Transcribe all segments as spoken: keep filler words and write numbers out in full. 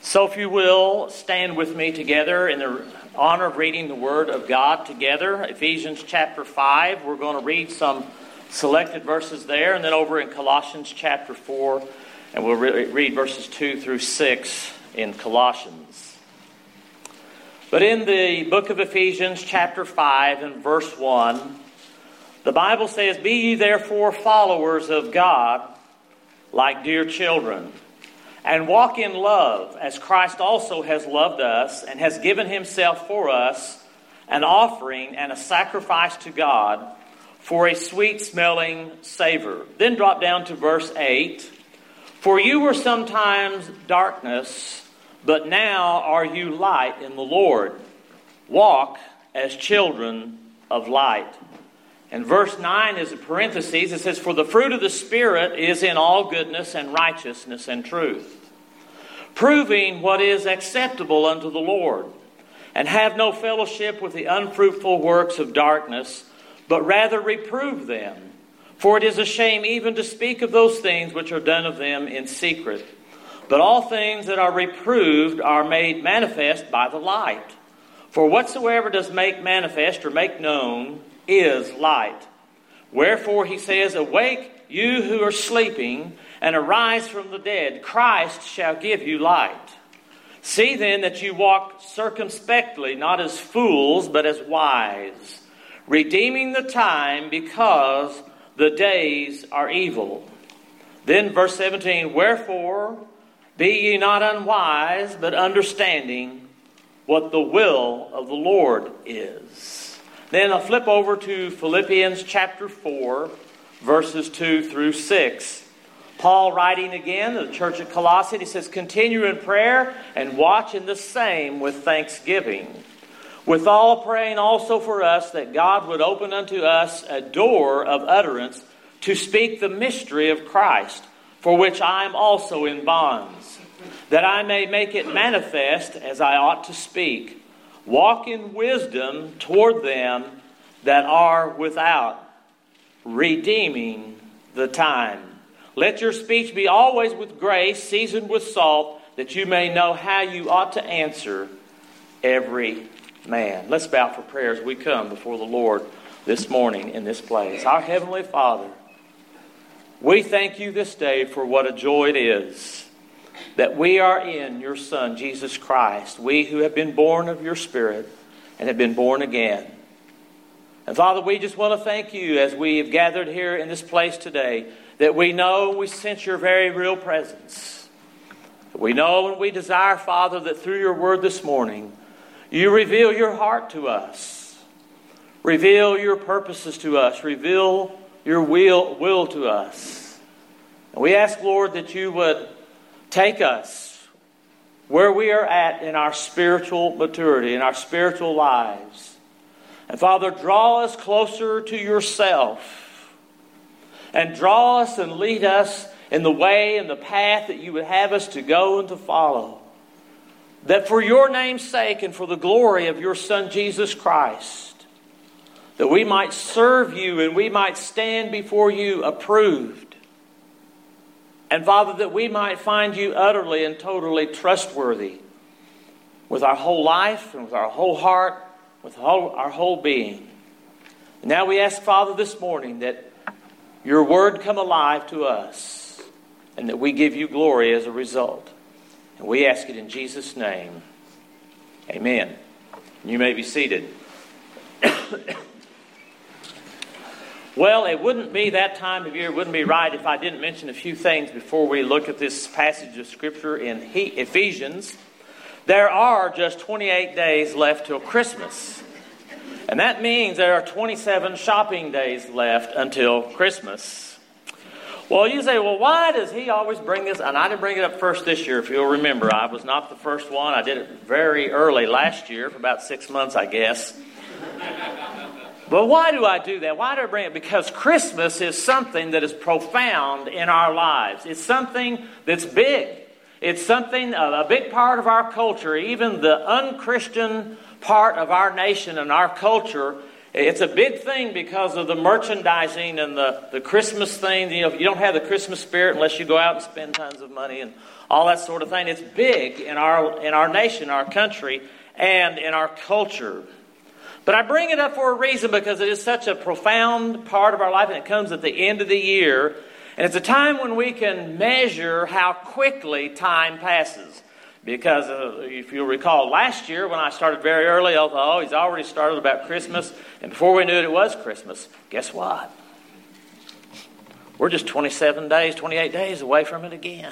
So if you will, stand with me together in the honor of reading the Word of God together. Ephesians chapter five, we're going to read some selected verses there, and then over in Colossians chapter four, and we'll re- read verses two through six in Colossians. But in the book of Ephesians chapter five and verse one, the Bible says, "Be ye therefore followers of God like dear children, and walk in love, as Christ also has loved us, and has given himself for us, an offering and a sacrifice to God, for a sweet-smelling savor." Then drop down to verse eight. "For you were sometimes darkness, but now are you light in the Lord. Walk as children of light." And verse nine is a parenthesis. It says, "For the fruit of the Spirit is in all goodness and righteousness and truth, proving what is acceptable unto the Lord. And have no fellowship with the unfruitful works of darkness, but rather reprove them. For it is a shame even to speak of those things which are done of them in secret. But all things that are reproved are made manifest by the light. For whatsoever does make manifest or make known is light. Wherefore he says, Awake, you who are sleeping, and arise from the dead. Christ shall give you light. See then that you walk circumspectly, not as fools, but as wise, redeeming the time, because the days are evil." Then verse seventeen, "Wherefore be ye not unwise, but understanding what the will of the Lord is." Then I'll flip over to Philippians chapter four, verses two through six. Paul writing again to the church at Colossae, he says, "Continue in prayer and watch in the same with thanksgiving. Withal praying also for us that God would open unto us a door of utterance to speak the mystery of Christ, for which I am also in bonds, that I may make it manifest as I ought to speak. Walk in wisdom toward them that are without, redeeming the time. Let your speech be always with grace, seasoned with salt, that you may know how you ought to answer every man." Let's bow for prayer as we come before the Lord this morning in this place. Our Heavenly Father, we thank you this day for what a joy it is that we are in your Son, Jesus Christ, we who have been born of your Spirit and have been born again. And Father, we just want to thank you as we have gathered here in this place today, that we know we sense your very real presence. We know and we desire, Father, that through your word this morning, you reveal your heart to us. Reveal your purposes to us. Reveal your will, will to us. And we ask, Lord, that you would take us where we are at in our spiritual maturity, in our spiritual lives. And Father, draw us closer to yourself. And draw us and lead us in the way and the path that you would have us to go and to follow. That for your name's sake and for the glory of your Son Jesus Christ, that we might serve you and we might stand before you approved. And Father, that we might find you utterly and totally trustworthy with our whole life and with our whole heart, with our whole being. And now we ask, Father, this morning that your word come alive to us and that we give you glory as a result. And we ask it in Jesus' name. Amen. You may be seated. Well, it wouldn't be that time of year, it wouldn't be right if I didn't mention a few things before we look at this passage of Scripture in Ephesians. There are just twenty-eight days left till Christmas. And that means there are twenty-seven shopping days left until Christmas. Well, you say, well, why does he always bring this? And I didn't bring it up first this year, if you'll remember. I was not the first one. I did it very early last year, for about six months, I guess. But why do I do that? Why do I bring it? Because Christmas is something that is profound in our lives. It's something that's big. It's something, a big part of our culture, even the unchristian part of our nation and our culture It's a big thing because of the merchandising and the, the Christmas thing. You know, you don't have the Christmas spirit unless you go out and spend tons of money and all that sort of thing. It's big in our in our nation, our country, and in our culture. But I bring it up for a reason, because it is such a profound part of our life, and it comes at the end of the year. And it's a time when we can measure how quickly time passes. Because uh, if you'll recall, last year when I started very early, I thought, oh, he's already started about Christmas. And before we knew it, it was Christmas. Guess what? We're just twenty-seven days, twenty-eight days away from it again.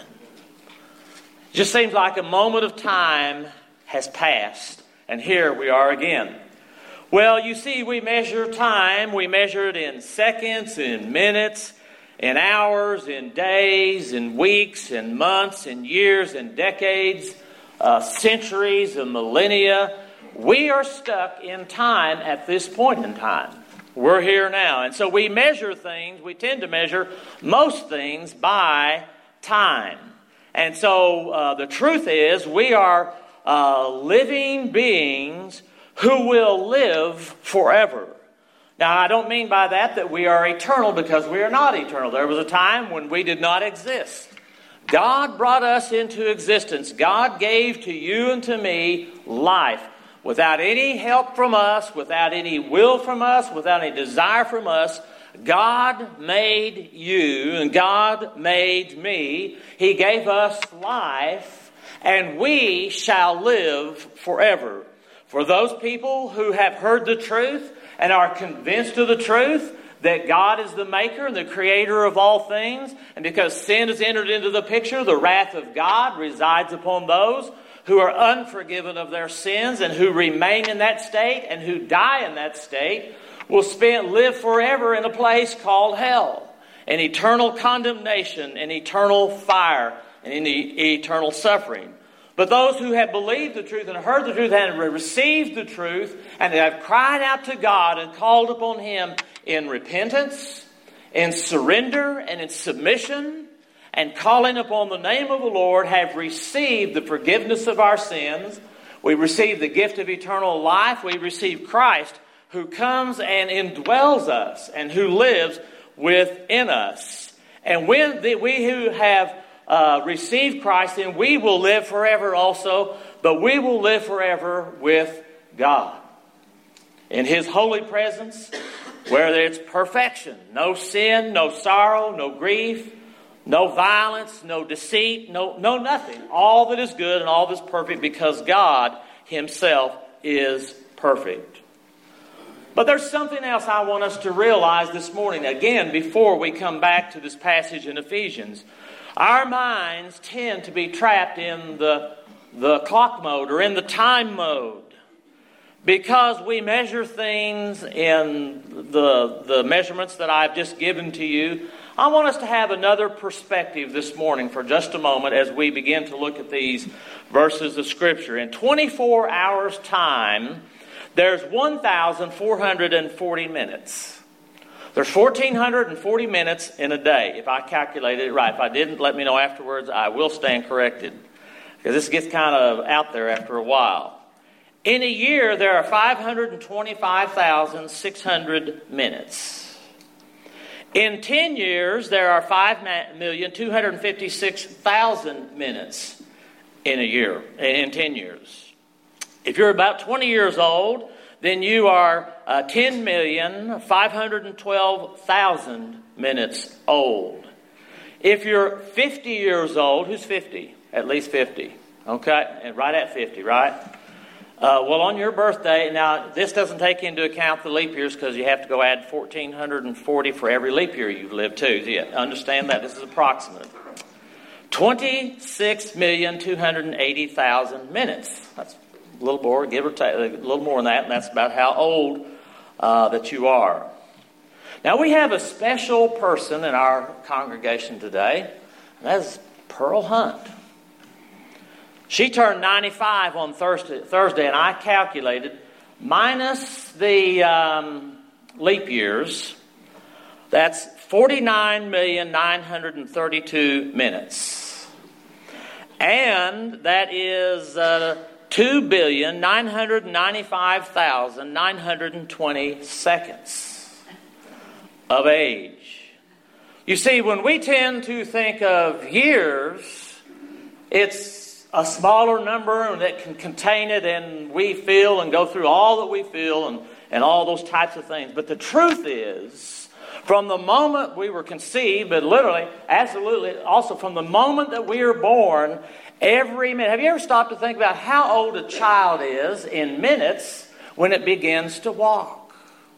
It just seems like a moment of time has passed. And here we are again. Well, you see, we measure time. We measure it in seconds, in minutes, in hours, in days, in weeks, in months, in years, in decades, uh, centuries, and millennia. We are stuck in time at this point in time. We're here now. And so we measure things, we tend to measure most things by time. And so uh, the truth is, we are uh, living beings who will live forever. Now, I don't mean by that that we are eternal, because we are not eternal. There was a time when we did not exist. God brought us into existence. God gave to you and to me life without any help from us, without any will from us, without any desire from us. God made you and God made me. He gave us life, and we shall live forever. For those people who have heard the truth and are convinced of the truth that God is the maker and the creator of all things, and because sin has entered into the picture, the wrath of God resides upon those who are unforgiven of their sins and who remain in that state and who die in that state, will spend live forever in a place called hell, in eternal condemnation, in eternal fire, and in the eternal suffering. But those who have believed the truth and heard the truth and received the truth and have cried out to God and called upon Him in repentance, in surrender, and in submission, and calling upon the name of the Lord, have received the forgiveness of our sins. We receive the gift of eternal life. We receive Christ, who comes and indwells us and who lives within us. And when the, we who have Uh, receive Christ, and we will live forever also, but we will live forever with God in His holy presence, where it's perfection, no sin, no sorrow, no grief, no violence, no deceit, no, no nothing. All that is good and all that's perfect, because God Himself is perfect. But there's something else I want us to realize this morning, again, before we come back to this passage in Ephesians. Our minds tend to be trapped in the, the clock mode or in the time mode, because we measure things in the, the measurements that I've just given to you. I want us to have another perspective this morning for just a moment as we begin to look at these verses of Scripture. In twenty-four hours' time, there's one thousand four hundred forty minutes. There's one thousand four hundred forty minutes in a day, if I calculated it right. If I didn't, let me know afterwards. I will stand corrected, because this gets kind of out there after a while. In a year, there are five hundred twenty-five thousand six hundred minutes. In ten years, there are five million two hundred fifty-six thousand minutes in a year, in ten years. If you're about twenty years old, then you are uh, ten million five hundred twelve thousand minutes old. If you're fifty years old, who's fifty? At least fifty. Okay? And right at fifty, right? Uh, well, on your birthday, now this doesn't take into account the leap years, because you have to go add one thousand four hundred forty for every leap year you've lived too. So you understand that? This is approximate. twenty-six million two hundred eighty thousand minutes. That's a little more, give or take, a little more than that, and that's about how old uh, that you are. Now, we have a special person in our congregation today, and that's Pearl Hunt. She turned ninety-five on Thursday, Thursday, and I calculated, minus the um, leap years, that's forty-nine million nine hundred thirty-two minutes. And that is Uh, two billion, nine hundred ninety-five thousand, nine hundred twenty seconds of age. You see, when we tend to think of years, it's a smaller number that can contain it, and we feel and go through all that we feel and, and all those types of things. But the truth is, from the moment we were conceived, but literally, absolutely, also from the moment that we are born, every minute. Have you ever stopped to think about how old a child is in minutes when it begins to walk?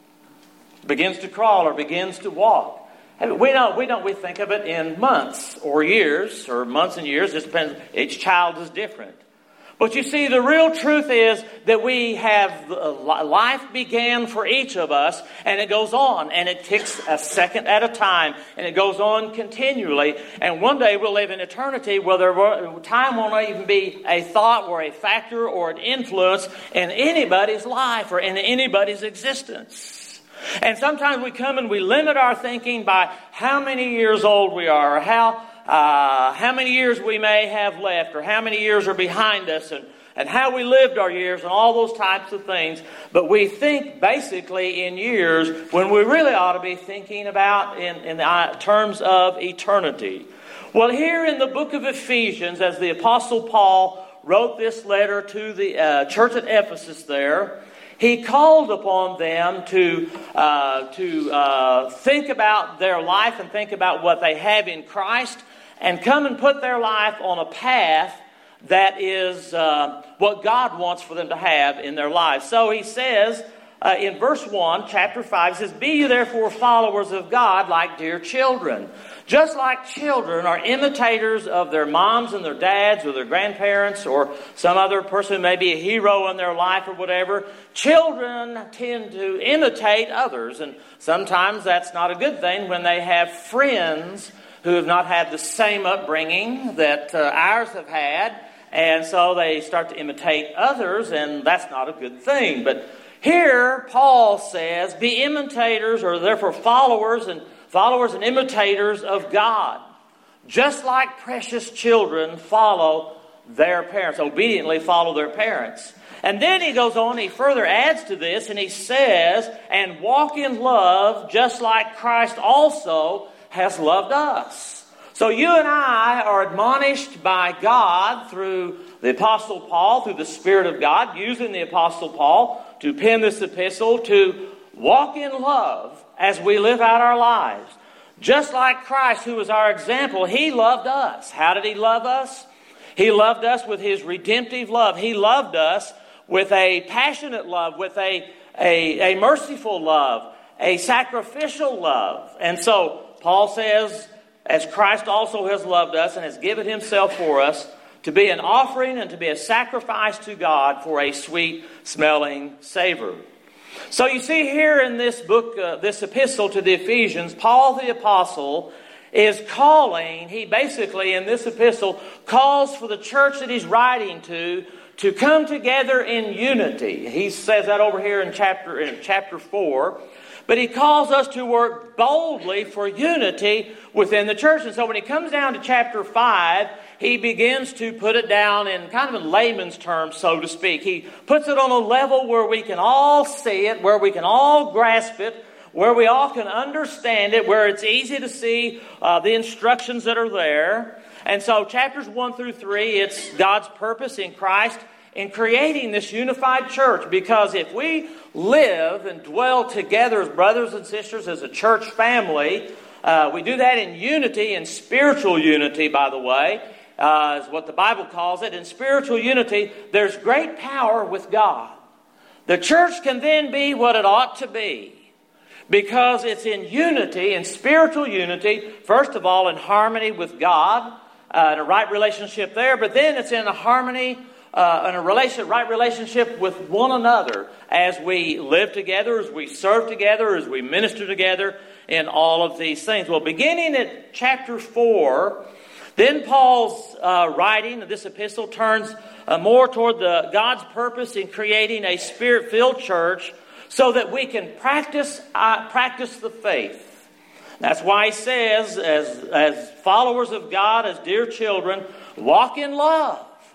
Begins to crawl or begins to walk. We don't, we don't, we think of it in months or years, or months and years. It depends. Each child is different. But you see, the real truth is that we have, life began for each of us, and it goes on, and it ticks a second at a time, and it goes on continually. And one day we'll live in eternity where there, time won't even be a thought or a factor or an influence in anybody's life or in anybody's existence. And sometimes we come and we limit our thinking by how many years old we are, or how uh, how many years we may have left, or how many years are behind us, and, and how we lived our years, and all those types of things. But we think basically in years when we really ought to be thinking about in, in the terms of eternity. Well, here in the book of Ephesians, as the Apostle Paul wrote this letter to the uh, church at Ephesus there, he called upon them to uh, to uh, think about their life and think about what they have in Christ, and come and put their life on a path that is uh, what God wants for them to have in their lives. So he says uh, in verse one, chapter five, he says, "Be you therefore followers of God like dear children." Just like children are imitators of their moms and their dads or their grandparents or some other person who may be a hero in their life or whatever, children tend to imitate others. And sometimes that's not a good thing when they have friends who have not had the same upbringing that uh, ours have had. And so they start to imitate others, and that's not a good thing. But here Paul says, be imitators, or therefore followers and Followers and imitators of God, just like precious children follow their parents, obediently follow their parents. And then he goes on, he further adds to this, and he says, and walk in love just like Christ also has loved us. So you and I are admonished by God through the Apostle Paul, through the Spirit of God, using the Apostle Paul to pen this epistle, to walk in love as we live out our lives. Just like Christ, who was our example, He loved us. How did He love us? He loved us with His redemptive love. He loved us with a passionate love, with a, a, a merciful love, a sacrificial love. And so Paul says, as Christ also has loved us and has given Himself for us, to be an offering and to be a sacrifice to God for a sweet-smelling savor. So you see here in this book, uh, this epistle to the Ephesians, Paul the Apostle is calling, he basically in this epistle calls for the church that he's writing to, to come together in unity. He says that over here in chapter, in chapter four. But he calls us to work boldly for unity within the church. And so when he comes down to chapter five, he begins to put it down in kind of in layman's terms, so to speak. He puts it on a level where we can all see it, where we can all grasp it, where we all can understand it, where it's easy to see uh, the instructions that are there. And so chapters one through three, it's God's purpose in Christ in creating this unified church. Because if we live and dwell together as brothers and sisters, as a church family, uh, we do that in unity, in spiritual unity, by the way, uh, is what the Bible calls it. In spiritual unity, there's great power with God. The church can then be what it ought to be, because it's in unity, in spiritual unity, first of all in harmony with God, uh, in a right relationship there, but then it's in a harmony, uh, in a relation, right relationship with one another as we live together, as we serve together, as we minister together in all of these things. Well, beginning at chapter four, then Paul's uh, writing of this epistle turns uh, more toward the God's purpose in creating a Spirit-filled church so that we can practice uh, practice the faith. That's why he says, as, as followers of God, as dear children, walk in love.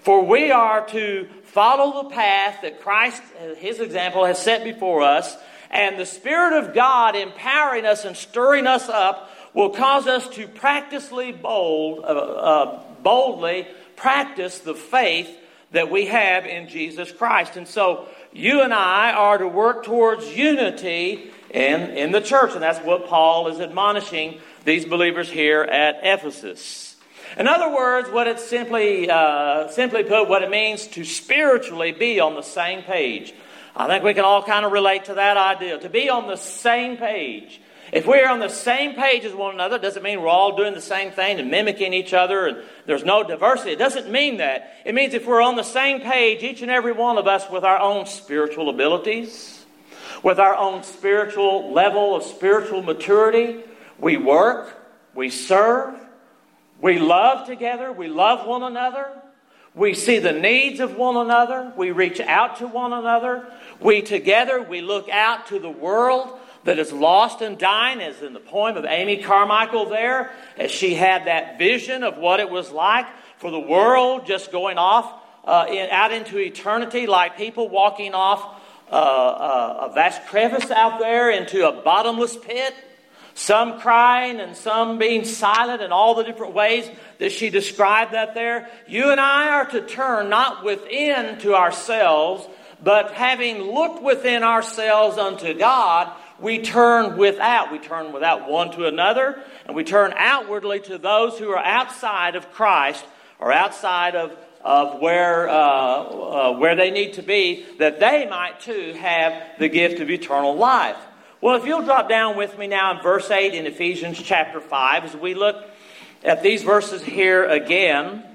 For we are to follow the path that Christ, His example, has set before us, and the Spirit of God empowering us and stirring us up will cause us to practically bold, uh, uh, boldly practice the faith that we have in Jesus Christ. And so you and I are to work towards unity in, in the church, and that's what Paul is admonishing these believers here at Ephesus. In other words, what it simply, uh, simply put, what it means to spiritually be on the same page. I think we can all kind of relate to that idea, to be on the same page. If we're on the same page as one another, it doesn't mean we're all doing the same thing and mimicking each other and there's no diversity. It doesn't mean that. It means if we're on the same page, each and every one of us with our own spiritual abilities, with our own spiritual level of spiritual maturity, we work, we serve, we love together, we love one another, we see the needs of one another, we reach out to one another, we together, we look out to the world that is lost and dying, as in the poem of Amy Carmichael there, as she had that vision of what it was like for the world just going off uh, in, out into eternity, like people walking off uh, uh, a vast crevice out there into a bottomless pit, some crying and some being silent, and all the different ways that she described that there. You and I are to turn not within to ourselves, but having looked within ourselves unto God, we turn without. We turn without one to another, and we turn outwardly to those who are outside of Christ, or outside of, of where, uh, uh, where they need to be, that they might too have the gift of eternal life. Well, if you'll drop down with me now in verse eight in Ephesians chapter five, as we look at these verses here again,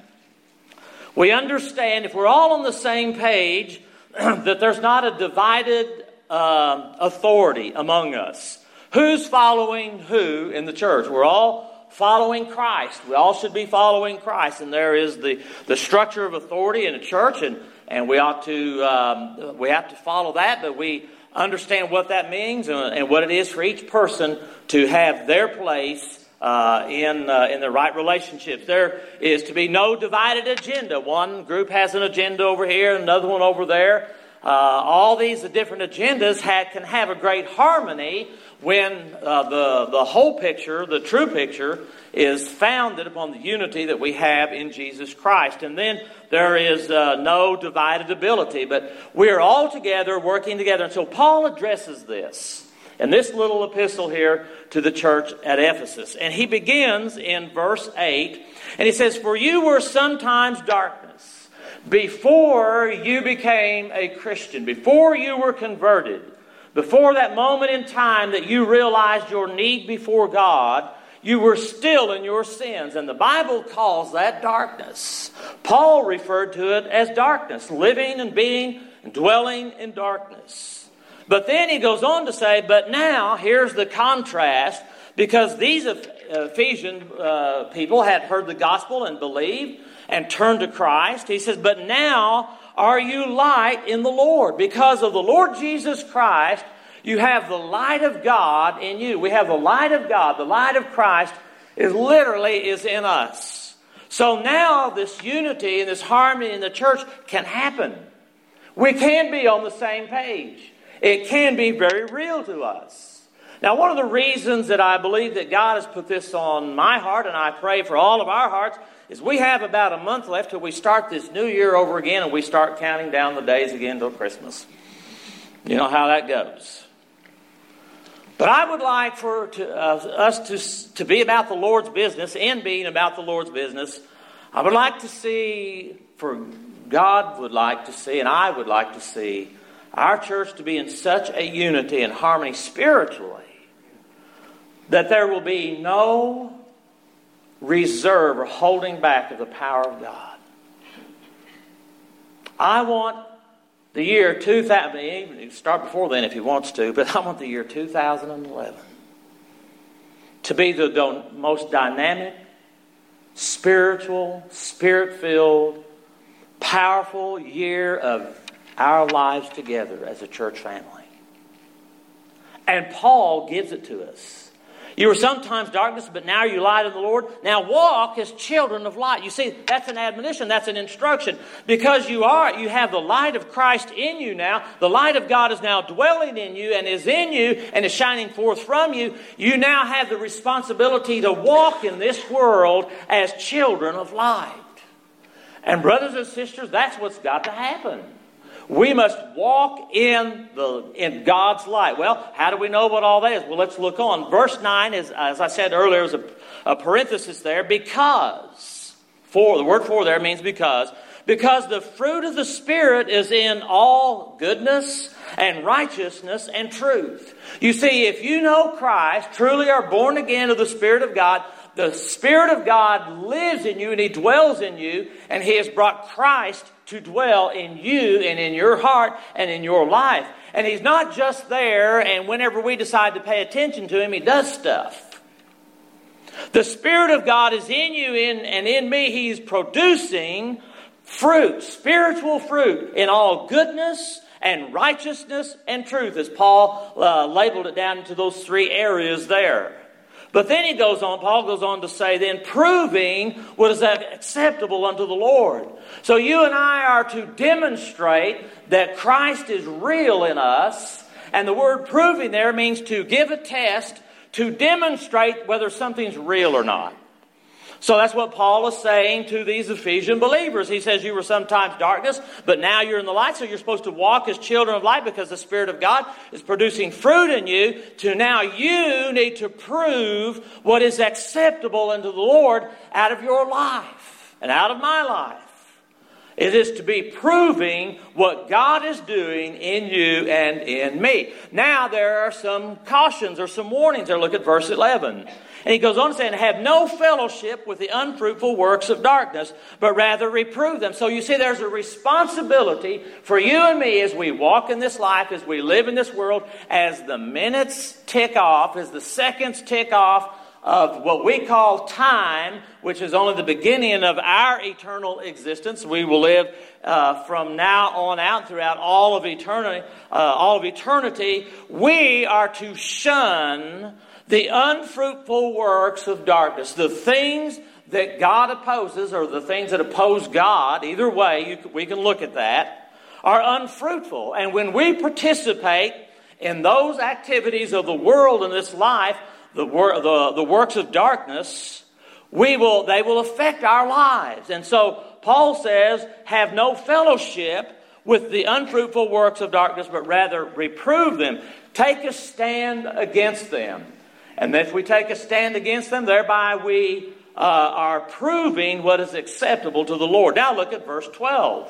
we understand, if we're all on the same page, that there's not a divided uh, authority among us. Who's following who in the church? We're all following Christ. We all should be following Christ. And there is the, the structure of authority in a church, and, and we ought to um, we have to follow that, but we understand what that means and, and what it is for each person to have their place Uh, in uh, in the right relationships. There is to be no divided agenda. One group has an agenda over here, another one over there. Uh, all these different agendas ha- can have a great harmony when uh, the the whole picture, the true picture, is founded upon the unity that we have in Jesus Christ. And then there is uh, no divided ability, but we are all together, working together. And so Paul addresses this in this little epistle here to the church at Ephesus. And he begins in verse eight, and he says, "For you were sometimes darkness, before you became a Christian, before you were converted, before that moment in time that you realized your need before God, you were still in your sins." And the Bible calls that darkness. Paul referred to it as darkness, living and being and dwelling in darkness. But then he goes on to say, but now, here's the contrast, because these Ephesian uh, people had heard the gospel and believed and turned to Christ. He says, but now are you light in the Lord. Because of the Lord Jesus Christ, you have the light of God in you. We have the light of God. The light of Christ is literally is in us. So now this unity and this harmony in the church can happen. We can be on the same page. It can be very real to us. Now, one of the reasons that I believe that God has put this on my heart, and I pray for all of our hearts, is we have about a month left till we start this new year over again, and we start counting down the days again till Christmas. You know how that goes. But I would like for to, uh, us to, to be about the Lord's business, and being about the Lord's business, I would like to see, for God would like to see, and I would like to see, our church to be in such a unity and harmony spiritually that there will be no reserve or holding back of the power of God. I want the year two thousand, even start before then if he wants to, but I want the year two thousand eleven to be the most dynamic, spiritual, spirit-filled, powerful year of our lives together as a church family. And Paul gives it to us. You were sometimes darkness, but now you light of the Lord. Now walk as children of light. You see, that's an admonition. That's an instruction. Because you are, you have the light of Christ in you now. The light of God is now dwelling in you and is in you and is shining forth from you. You now have the responsibility to walk in this world as children of light. And brothers and sisters, that's what's got to happen. We must walk in the in God's light. Well, how do we know what all that is? Well, let's look on. Verse nine is, as I said earlier, is a, a parenthesis there. Because, for the word for there means because. Because the fruit of the Spirit is in all goodness and righteousness and truth. You see, if you know Christ, truly are born again of the Spirit of God, the Spirit of God lives in you and He dwells in you, and He has brought Christ to dwell in you and in your heart and in your life. And He's not just there, and whenever we decide to pay attention to Him, He does stuff. The Spirit of God is in you in, and in me. He's producing fruit, spiritual fruit, in all goodness and righteousness and truth, as Paul uh, labeled it down into those three areas there. But then he goes on, Paul goes on to say, then proving what is acceptable unto the Lord. So you and I are to demonstrate that Christ is real in us. And the word proving there means to give a test, to demonstrate whether something's real or not. So that's what Paul is saying to these Ephesian believers. He says you were sometimes darkness, but now you're in the light. So you're supposed to walk as children of light because the Spirit of God is producing fruit in you. To now you need to prove what is acceptable unto the Lord out of your life and out of my life. It is to be proving what God is doing in you and in me. Now there are some cautions or some warnings there. Look at verse eleven. And he goes on saying, have no fellowship with the unfruitful works of darkness, but rather reprove them. So you see, there's a responsibility for you and me as we walk in this life, as we live in this world, as the minutes tick off, as the seconds tick off of what we call time, which is only the beginning of our eternal existence. We will live uh, from now on out throughout all of eternity. Uh, all of eternity, we are to shun the unfruitful works of darkness, the things that God opposes, or the things that oppose God. Either way, you, we can look at that, are unfruitful. And when we participate in those activities of the world in this life, The, wor- the, the works of darkness, we will they will affect our lives. And so Paul says, have no fellowship with the unfruitful works of darkness, but rather reprove them. Take a stand against them. And if we take a stand against them, thereby we uh, are proving what is acceptable to the Lord. Now look at verse twelve.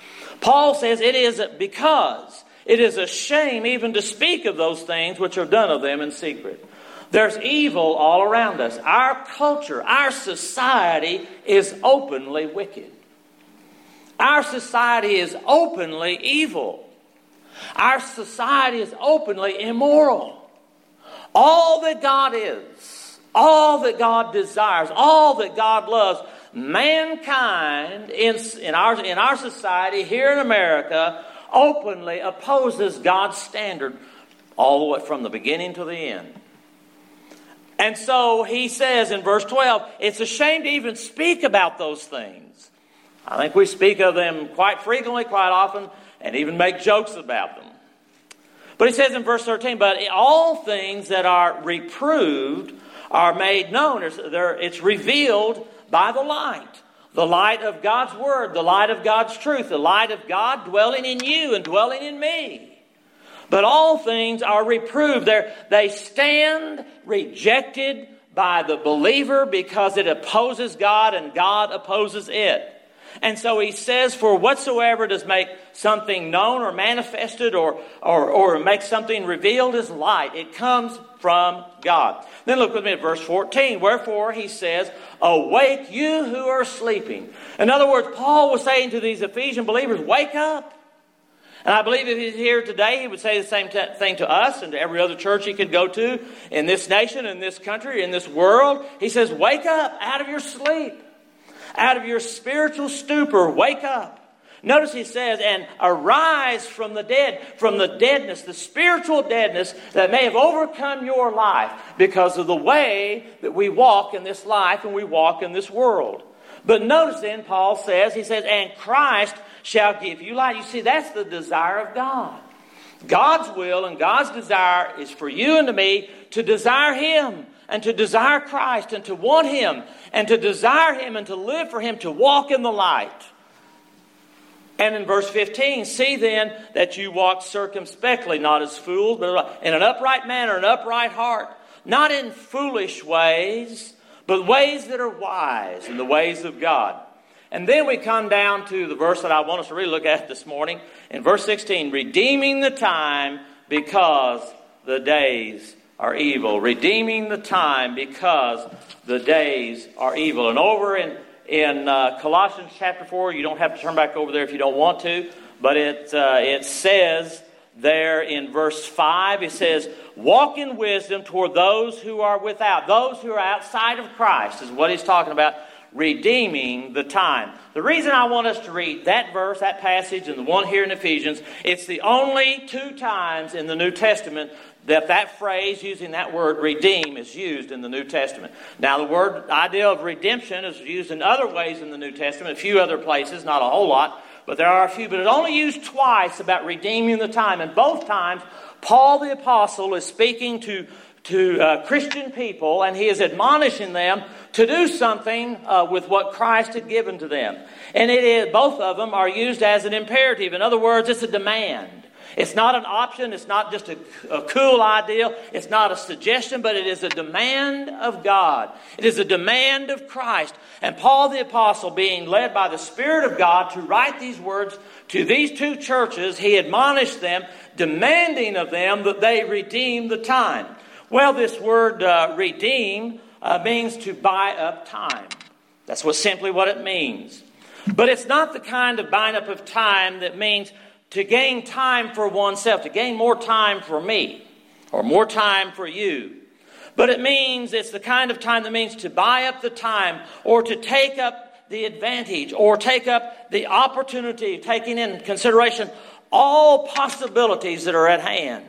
Paul says, it is because it is a shame even to speak of those things which are done of them in secret. There's evil all around us. Our culture, our society is openly wicked. Our society is openly evil. Our society is openly immoral. All that God is, all that God desires, all that God loves, mankind in, in, our, in our society here in America openly opposes God's standard all the way from the beginning to the end. And so he says in verse twelve, it's a shame to even speak about those things. I think we speak of them quite frequently, quite often, and even make jokes about them. But he says in verse thirteen, but all things that are reproved are made known. It's revealed by the light. The light of God's word, the light of God's truth, the light of God dwelling in you and dwelling in me. But all things are reproved. They're, they stand rejected by the believer because it opposes God and God opposes it. And so he says, for whatsoever does make something known or manifested or, or, or make something revealed is light. It comes from God. Then look with me at verse fourteen. Wherefore he says, awake you who are sleeping. In other words, Paul was saying to these Ephesian believers, wake up. And I believe if he's here today, he would say the same t- thing to us and to every other church he could go to in this nation, in this country, in this world. He says, wake up out of your sleep, out of your spiritual stupor, wake up. Notice he says, and arise from the dead, from the deadness, the spiritual deadness that may have overcome your life because of the way that we walk in this life and we walk in this world. But notice then, Paul says, he says, and Christ shall give you light. You see, that's the desire of God. God's will and God's desire is for you and to me to desire Him and to desire Christ and to want Him and to desire Him and to live for Him, to walk in the light. And in verse fifteen, see then that you walk circumspectly, not as fools, but in an upright manner, an upright heart, not in foolish ways, but ways that are wise, in the ways of God. And then we come down to the verse that I want us to really look at this morning. In verse sixteen, redeeming the time because the days are evil. Redeeming the time because the days are evil. And over in, in uh, Colossians chapter four, you don't have to turn back over there if you don't want to, but it, uh, it says there in verse five, it says, walk in wisdom toward those who are without. Those who are outside of Christ is what he's talking about. Redeeming the time. The reason I want us to read that verse, that passage, and the one here in Ephesians, it's the only two times in the New Testament that that phrase, using that word redeem, is used in the New Testament. Now the word idea of redemption is used in other ways in the New Testament, a few other places, not a whole lot, but there are a few. But it's only used twice about redeeming the time. And both times, Paul the Apostle is speaking to to uh, Christian people, and he is admonishing them to do something uh, with what Christ had given to them. And it is, both of them are used as an imperative. In other words, it's a demand. It's not an option. It's not just a, a cool idea. It's not a suggestion, but it is a demand of God. It is a demand of Christ. And Paul the Apostle, being led by the Spirit of God to write these words to these two churches, he admonished them, demanding of them that they redeem the time. Well, this word uh, redeem uh, means to buy up time. That's what simply what it means. But it's not the kind of buying up of time that means to gain time for oneself, to gain more time for me, or more time for you. But it means, it's the kind of time that means to buy up the time, or to take up the advantage, or take up the opportunity, taking in consideration all possibilities that are at hand.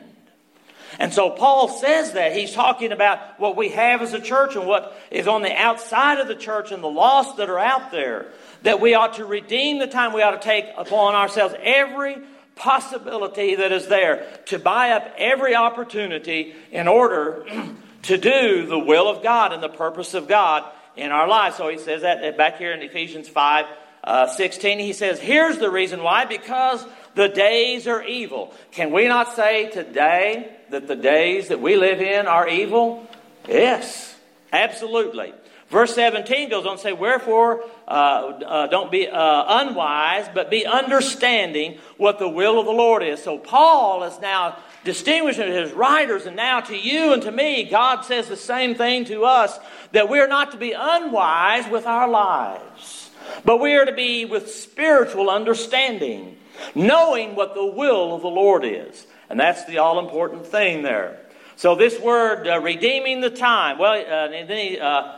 And so Paul says that. He's talking about what we have as a church and what is on the outside of the church and the lost that are out there. That we ought to redeem the time. We ought to take upon ourselves every possibility that is there. To buy up every opportunity in order to do the will of God and the purpose of God in our lives. So he says that back here in Ephesians five sixteen. He says, here's the reason why. Because the days are evil. Can we not say today that the days that we live in are evil? Yes, absolutely. Verse seventeen goes on to say, wherefore uh, uh, don't be uh, unwise, but be understanding what the will of the Lord is. So Paul is now distinguishing his writers, and now to you and to me, God says the same thing to us, that we are not to be unwise with our lives, but we are to be with spiritual understanding, knowing what the will of the Lord is. And that's the all-important thing there. So this word, uh, redeeming the time, well, uh, and then he, uh,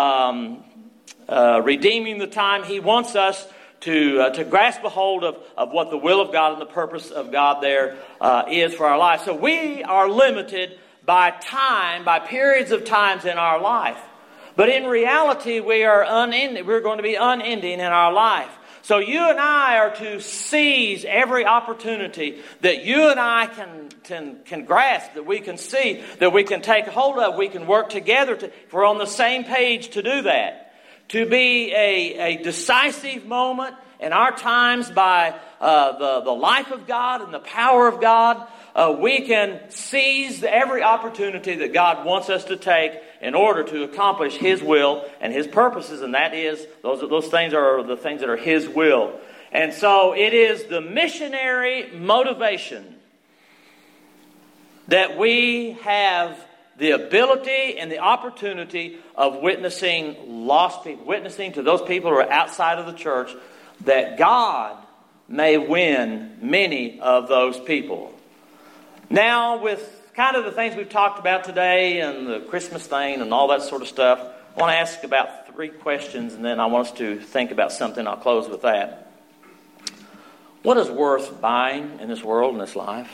um, uh, redeeming the time, he wants us to uh, to grasp a hold of, of what the will of God and the purpose of God there uh, is for our life. So we are limited by time, by periods of times in our life. But in reality, we are unending. We're going to be unending in our life. So you and I are to seize every opportunity that you and I can, can, can grasp, that we can see, that we can take hold of, we can work together. To, if we're on the same page to do that. To be a, a decisive moment in our times by uh, the, the life of God and the power of God. Uh, we can seize every opportunity that God wants us to take in order to accomplish His will and His purposes, and that is, those, those things are the things that are His will. And so it is the missionary motivation that we have the ability and the opportunity of witnessing lost people, witnessing to those people who are outside of the church, that God may win many of those people. Now, with kind of the things we've talked about today and the Christmas thing and all that sort of stuff, I want to ask about three questions, and then I want us to think about something. I'll close with that. What is worth buying in this world, in this life?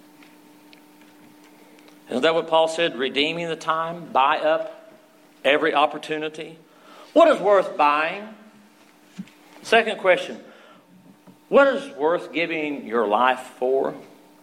Isn't that what Paul said? Redeeming the time, buy up every opportunity. What is worth buying? Second question, what is worth giving your life for?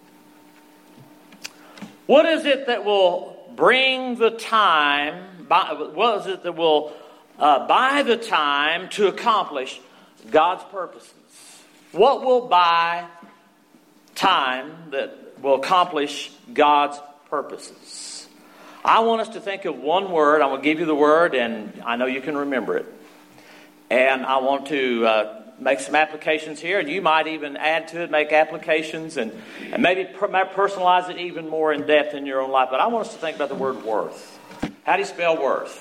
What is it that will bring the time, buy, what is it that will uh, buy the time to accomplish God's purposes? What will buy time that will accomplish God's purposes? I want us to think of one word. I'm going to give you the word, and I know you can remember it. And I want to uh, make some applications here, and you might even add to it, make applications, and, and maybe per- personalize it even more in depth in your own life. But I want us to think about the word worth. How do you spell worth?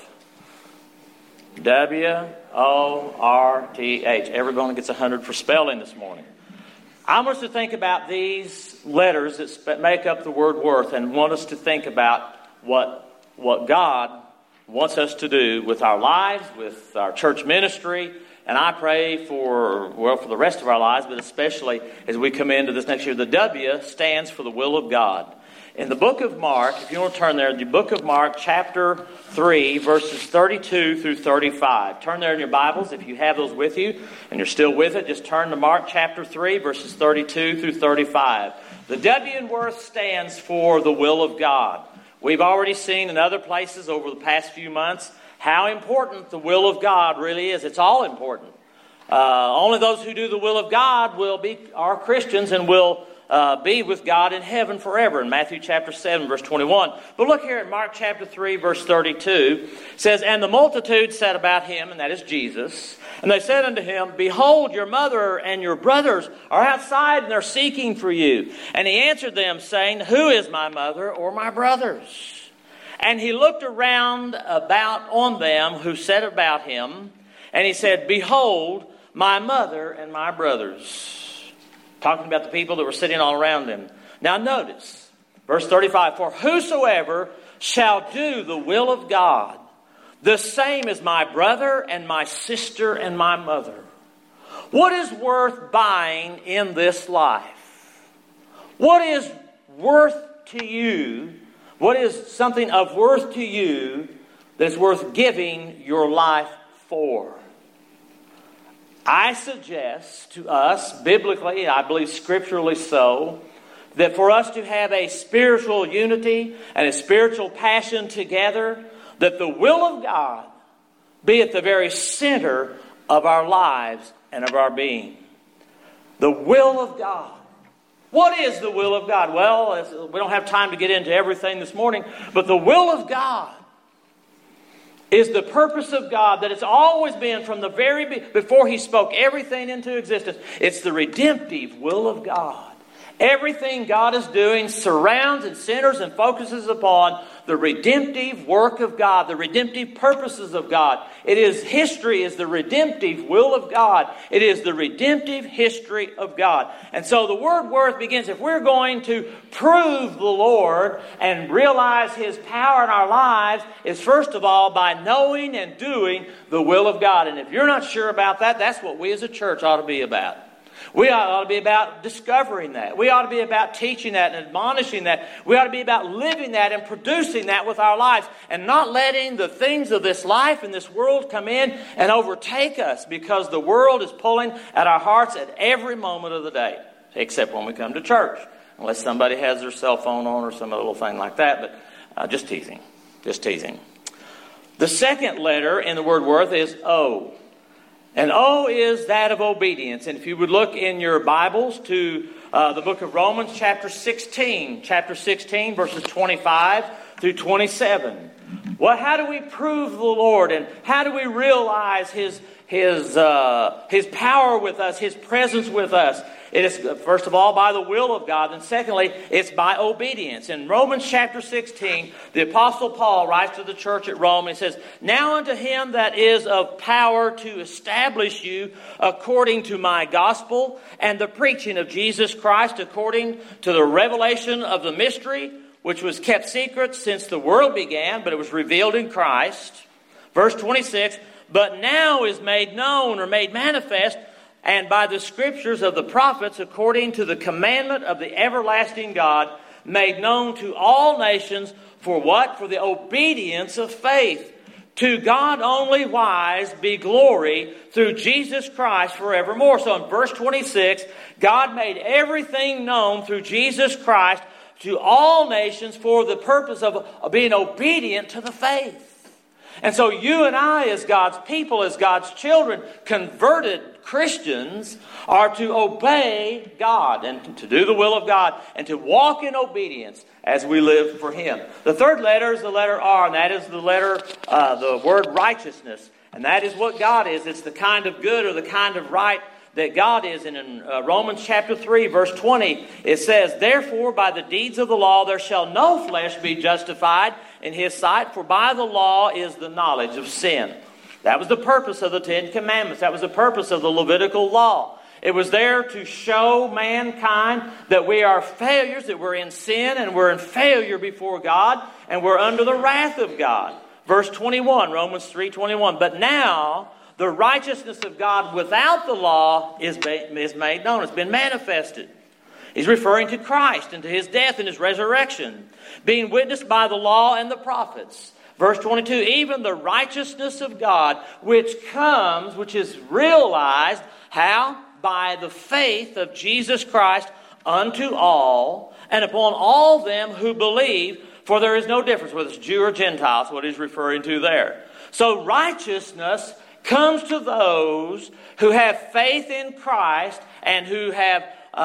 W O R T H. Everyone gets one hundred for spelling this morning. I want us to think about these letters that sp- make up the word worth, and want us to think about what, what God wants us to do with our lives, with our church ministry. And I pray for, well, for the rest of our lives, but especially as we come into this next year. The W stands for the will of God. In the book of Mark, if you want to turn there, the book of Mark, chapter three, verses thirty-two through thirty-five. Turn there in your Bibles if you have those with you, and you're still with it. Just turn to Mark chapter three, verses thirty-two through thirty-five. The W in worth stands for the will of God. We've already seen in other places over the past few months how important the will of God really is. It's all important. Uh, only those who do the will of God will be are Christians and will uh, be with God in heaven forever. In Matthew chapter seven, verse twenty-one. But look here at Mark chapter three, verse thirty-two. It says, "And the multitude said about him," and that is Jesus, "and they said unto him, Behold, your mother and your brothers are outside, and they're seeking for you. And he answered them, saying, Who is my mother or my brothers? And he looked around about on them who said about him, and he said, Behold, my mother and my brothers." Talking about the people that were sitting all around him. Now notice, verse thirty-five, "For whosoever shall do the will of God, the same is my brother and my sister and my mother." What is worth buying in this life? What is worth to you? What is something of worth to you that is worth giving your life for? I suggest to us, biblically, I believe scripturally so, that for us to have a spiritual unity and a spiritual passion together, that the will of God be at the very center of our lives and of our being. The will of God. What is the will of God? Well, we don't have time to get into everything this morning, but the will of God is the purpose of God that it's always been from the very be- before He spoke everything into existence. It's the redemptive will of God. Everything God is doing surrounds and centers and focuses upon the redemptive work of God, the redemptive purposes of God. It is history is the redemptive will of God. It is the redemptive history of God. And so the word worth begins, if we're going to prove the Lord and realize His power in our lives, is first of all by knowing and doing the will of God. And if you're not sure about that, that's what we as a church ought to be about. We ought to be about discovering that. We ought to be about teaching that and admonishing that. We ought to be about living that and producing that with our lives, and not letting the things of this life and this world come in and overtake us, because the world is pulling at our hearts at every moment of the day, except when we come to church, unless somebody has their cell phone on or some little thing like that. But uh, just teasing. Just teasing. The second letter in the word worth is O. And O is that of obedience. And if you would look in your Bibles to uh, the book of Romans, chapter sixteen, chapter sixteen, verses twenty-five through twenty-seven. Well, how do we prove the Lord, and how do we realize His His uh, His power with us, His presence with us? It is, first of all, by the will of God, and secondly, it's by obedience. In Romans chapter sixteen, the Apostle Paul writes to the church at Rome, and he says, "Now unto Him that is of power to establish you according to my gospel and the preaching of Jesus Christ, according to the revelation of the mystery, which was kept secret since the world began, but it was revealed in Christ." Verse twenty-six, "But now is made known," or made manifest, and by the scriptures of the prophets, according to the commandment of the everlasting God, made known to all nations, for what? For the obedience of faith. To God only wise be glory through Jesus Christ forevermore. So in verse twenty-six, God made everything known through Jesus Christ to all nations for the purpose of, of being obedient to the faith. And so you and I, as God's people, as God's children, converted Christians, are to obey God and to do the will of God and to walk in obedience as we live for Him. The third letter is the letter R, and that is the letter, uh, the word righteousness. And that is what God is. It's the kind of good or the kind of right that God is. And in uh, Romans chapter three, verse twenty, it says, "Therefore, by the deeds of the law there shall no flesh be justified in His sight, for by the law is the knowledge of sin." That was the purpose of the Ten Commandments. That was the purpose of the Levitical law. It was there to show mankind that we are failures, that we're in sin and we're in failure before God, and we're under the wrath of God. Verse twenty-one, Romans three twenty-one, "But now the righteousness of God without the law is is made known." It's been manifested. He's referring to Christ and to His death and His resurrection, being witnessed by the law and the prophets. Verse twenty-two, "Even the righteousness of God, which comes," which is realized, how? "By the faith of Jesus Christ unto all, and upon all them who believe, for there is no difference whether it's Jew or Gentile." That's what he's referring to there. So righteousness comes to those who have faith in Christ and who have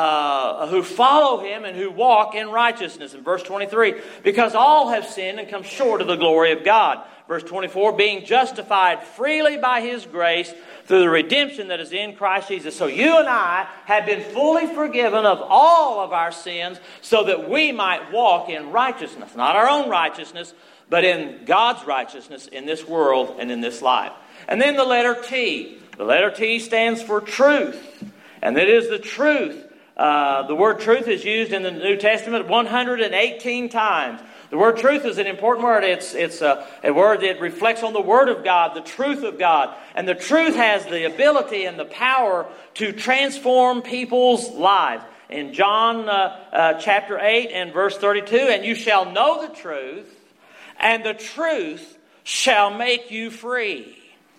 Uh, who follow Him and who walk in righteousness. In verse twenty-three, "Because all have sinned and come short of the glory of God." Verse twenty-four, "Being justified freely by His grace through the redemption that is in Christ Jesus." So you and I have been fully forgiven of all of our sins so that we might walk in righteousness. Not our own righteousness, but in God's righteousness in this world and in this life. And then the letter T. The letter T stands for truth. And it is the truth. Uh, the word truth is used in the New Testament one hundred eighteen times. The word truth is an important word. It's, it's a, a word that reflects on the Word of God, the truth of God. And the truth has the ability and the power to transform people's lives. In John uh, uh, chapter eight and verse thirty-two, "And you shall know the truth, and the truth shall make you free."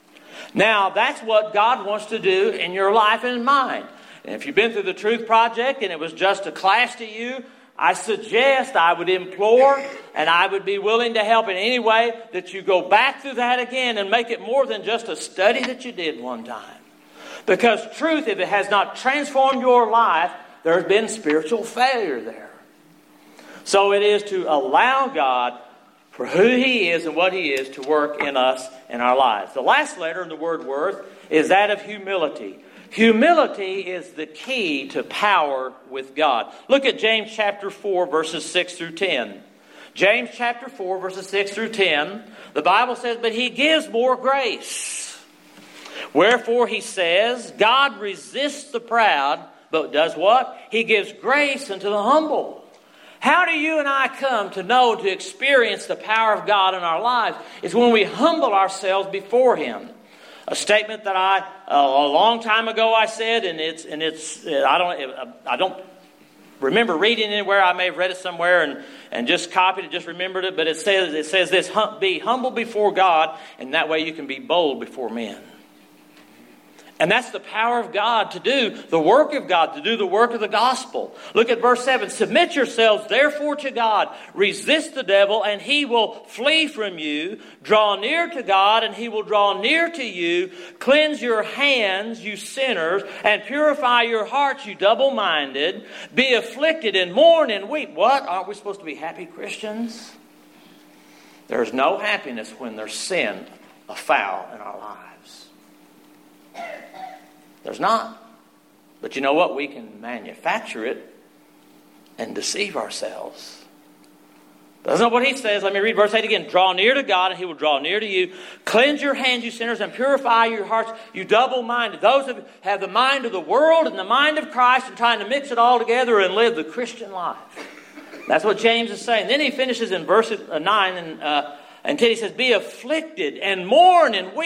Now, that's what God wants to do in your life and mine. And if you've been through the Truth Project and it was just a class to you, I suggest, I would implore, and I would be willing to help in any way that you go back through that again and make it more than just a study that you did one time. Because truth, if it has not transformed your life, there's been spiritual failure there. So it is to allow God for who He is and what He is to work in us in our lives. The last letter in the word worth is that of humility. Humility is the key to power with God. Look at James chapter four, verses six through ten. James chapter four, verses six through ten. The Bible says, "But He gives more grace. Wherefore He says, God resists the proud, but does what? He gives grace unto the humble." How do you and I come to know, to experience the power of God in our lives? It's when we humble ourselves before Him. A statement that I uh, a long time ago I said, and it's and it's I don't I don't remember reading it anywhere. I may have read it somewhere and, and just copied it, just remembered it. But it says it says this: "Be humble before God, and that way you can be bold before men." And that's the power of God to do the work of God, to do the work of the gospel. Look at verse seven. "Submit yourselves therefore to God. Resist the devil, and he will flee from you. Draw near to God, and He will draw near to you. Cleanse your hands, you sinners, and purify your hearts, you double-minded. Be afflicted and mourn and weep." What? Aren't we supposed to be happy Christians? There's no happiness when there's sin afoul in our lives. There's not. But you know what? We can manufacture it and deceive ourselves. That's not what He says. Let me read verse eight again. "Draw near to God, and He will draw near to you. Cleanse your hands, you sinners, and purify your hearts, you double-minded." Those who have the mind of the world and the mind of Christ and trying to mix it all together and live the Christian life. That's what James is saying. Then he finishes in verse nine and, uh, and ten. He says, "Be afflicted and mourn and weep."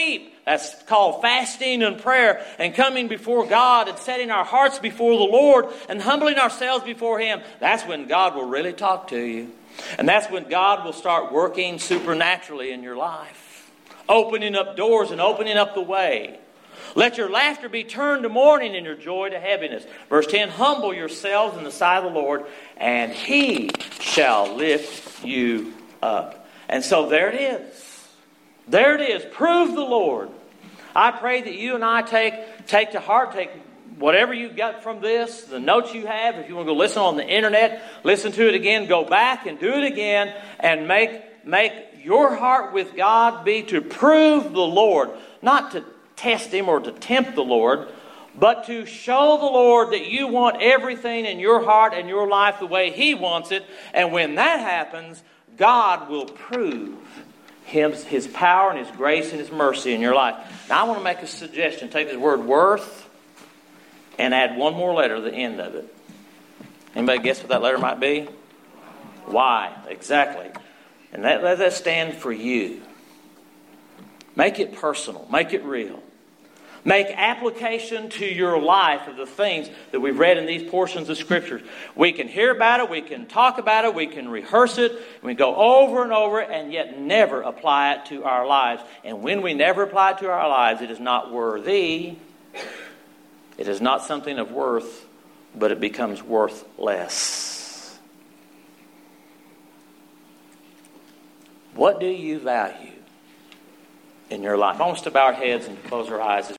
That's called fasting and prayer and coming before God and setting our hearts before the Lord and humbling ourselves before Him. That's when God will really talk to you. And that's when God will start working supernaturally in your life. Opening up doors and opening up the way. Let your laughter be turned to mourning and your joy to heaviness. Verse ten, humble yourselves in the sight of the Lord, and He shall lift you up. And so there it is. There it is. Prove the Lord. I pray that you and I take, take to heart, take whatever you got from this, the notes you have. If you want to go listen on the internet, listen to it again, go back and do it again, and make, make your heart with God be to prove the Lord, not to test Him or to tempt the Lord, but to show the Lord that you want everything in your heart and your life the way He wants it. And when that happens, God will prove Him, His power and His grace and His mercy in your life. Now I want to make a suggestion. Take this word worth and add one more letter to the end of it. Anybody guess what that letter might be? Y. Exactly. And that, let that stand for you. Make it personal. Make it real. Make application to your life of the things that we've read in these portions of Scripture. We can hear about it, we can talk about it, we can rehearse it, we go over and over it, and yet never apply it to our lives. And when we never apply it to our lives, it is not worthy. It is not something of worth, but it becomes worthless. What do you value in your life? I want us to bow our heads and close our eyes.